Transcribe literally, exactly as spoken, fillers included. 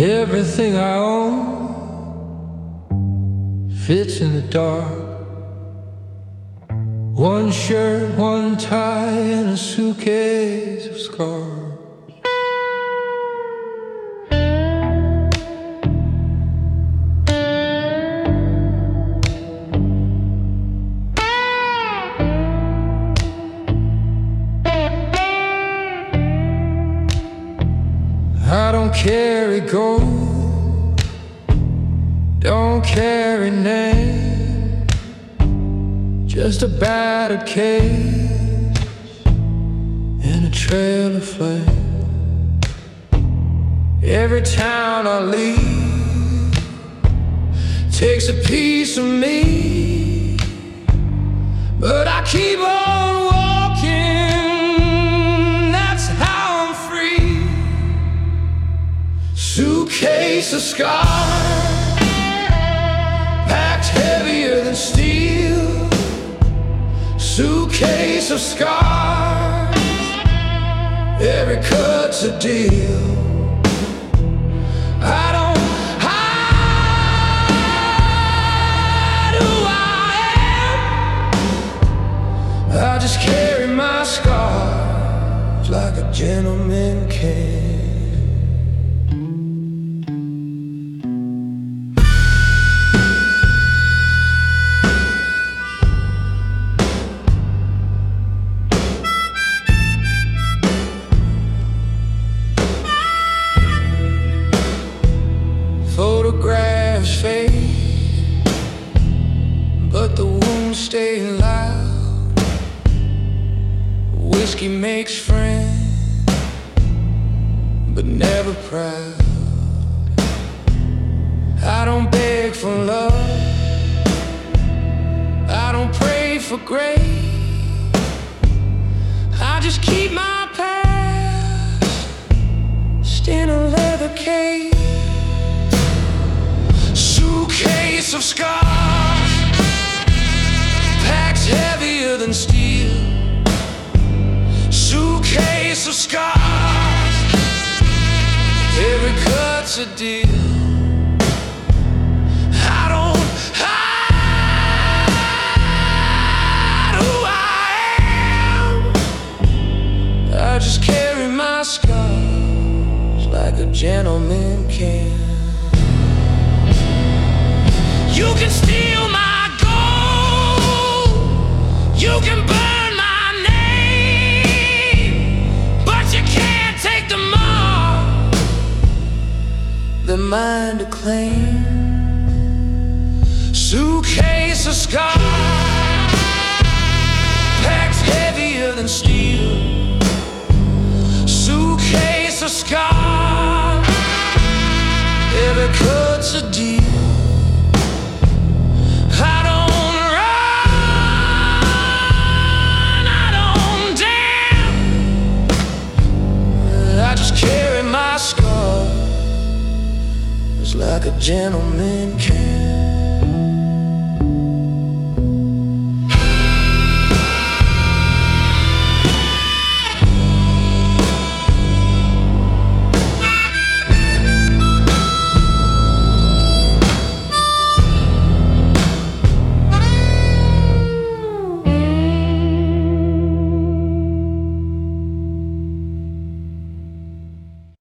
Everything I own fits in the dark. One shirt, one tie, and a suitcase of scars. I don't carry gold, don't carry name, just a battered case and a trail of flame. Every town I leave takes a piece of me, but I keep on walking, that's how I'm free. Suitcase of scars, packed heavier than steel. Suitcase of scars, every cut's a deal. I don't hide who I am, I just carry my scars like a gentleman can. Photographs fade, but the wounds stay loud. Whiskey makes friends, but never proud. I don't beg for love, I don't pray for grace, I just keep my past in a leather case. Suitcase of scars, packed heavier than steel. Suitcase of scars, every cut's a deal. I don't hide who I am, I just carry my scars like a gentleman can. You can steal my gold, you can burn my name, but you can't take the mark they're mine to claim. Suitcase of scars, packed heavier than steel. Suitcase of scars, every cut's a deal. Carry my scars like a gentleman can.